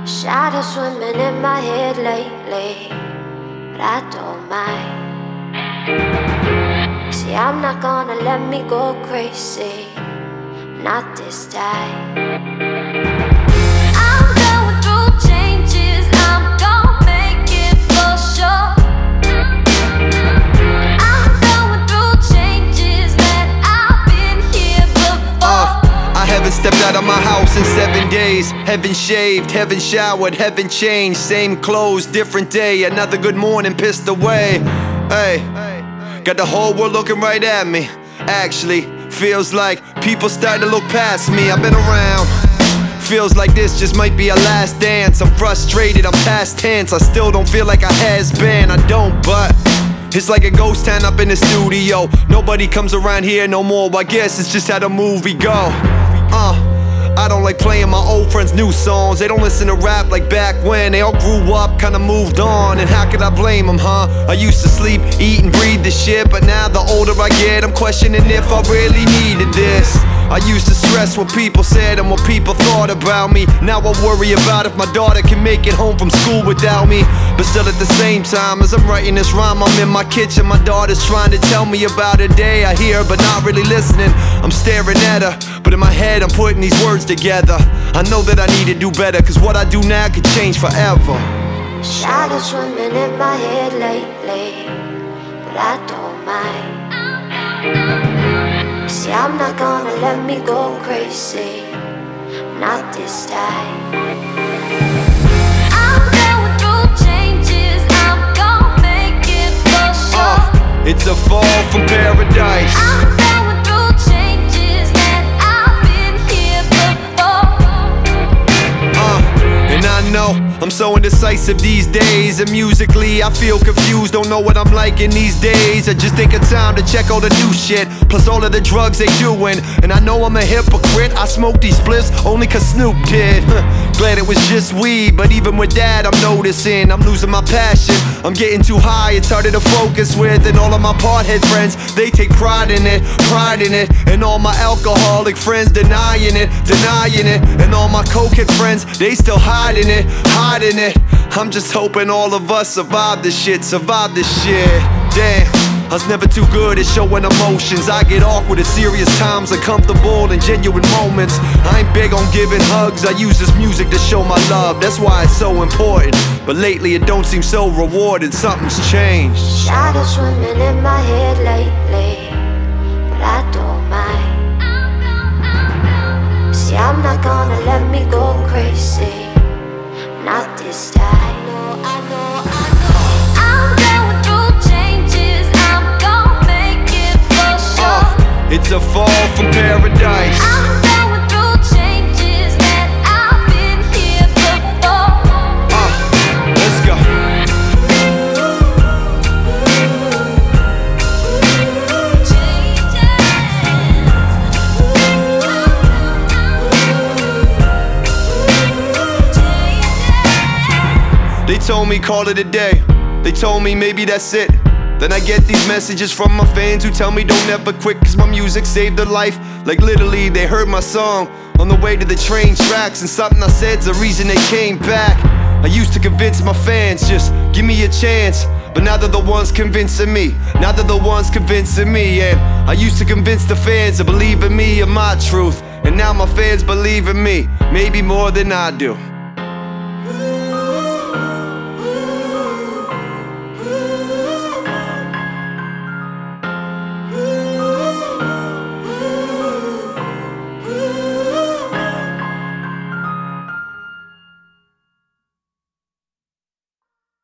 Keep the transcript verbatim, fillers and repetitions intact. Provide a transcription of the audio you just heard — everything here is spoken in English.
Shadows swimming in my head lately, but I don't mind. See, I'm not gonna let me go crazy, not this time. I'm going through changes, I'm gonna make it for sure. I'm going through changes, man, I've been here before. uh, I haven't stepped out of my house in seven days. Heaven shaved, heaven showered, heaven changed. Same clothes, different day. Another good morning pissed away. Hey, got the whole world looking right at me. Actually, feels like people starting to look past me. I've been around. Feels like this just might be a last dance. I'm frustrated, I'm past tense. I still don't feel like I has been. I don't, but it's like a ghost town up in the studio. Nobody comes around here no more. I guess it's just how the movie go. Uh, I don't like playing my old friends' new songs. They don't listen to rap like back when. They all grew up, kinda moved on. And how could I blame them, huh? I used to sleep, eat and breathe this shit, but now the older I get, I'm questioning if I really needed this. I used to stress what people said and what people thought about me. Now I worry about if my daughter can make it home from school without me. But still at the same time, as I'm writing this rhyme, I'm in my kitchen. My daughter's trying to tell me about a day. I hear her but not really listening. I'm staring at her, but in my head I'm putting these words together. I know that I need to do better, cause what I do now could change forever. Shadows swimming in my head lately, but I don't mind. See, I'm not gonna let me go crazy, not this time. I'm going through changes, I'm gonna make it for sure. uh, It's a fall from paradise. I'm going through changes, man, I've been here before. uh, And I know I'm so indecisive these days, and musically I feel confused, don't know what I'm like in these days. I just think it's time to check all the new shit, plus all of the drugs they doing. And I know I'm a hypocrite, I smoke these spliffs only cause Snoop did. Glad it was just weed, but even with that I'm noticing I'm losing my passion. I'm getting too high, it's harder to focus with. And all of my parthead friends, they take pride in it, pride in it. And all my alcoholic friends denying it, denying it. And all my cokehead friends, they still hiding it, hiding it. I'm just hoping all of us survive this shit, survive this shit. Damn, I was never too good at showing emotions. I get awkward at serious times, uncomfortable in genuine moments. I ain't big on giving hugs, I use this music to show my love. That's why it's so important, but lately it don't seem so rewarding. Something's changed. Shadows swimming in my head lately, but I don't mind. See, I'm not gonna let me go crazy, not this time. I know, I know, I know. I'm going through changes, I'm gonna make it for sure. uh, It's a fall from paradise. I'm going through changes, man, I've been here before. uh, Let's go. They told me call it a day. They told me maybe that's it. Then I get these messages from my fans who tell me don't ever quit, cause my music saved their life. Like literally they heard my song on the way to the train tracks, and something I said's the reason they came back. I used to convince my fans, just give me a chance, but now they're the ones convincing me. Now they're the ones convincing me. And I used to convince the fans to believe in me and my truth, and now my fans believe in me, maybe more than I do.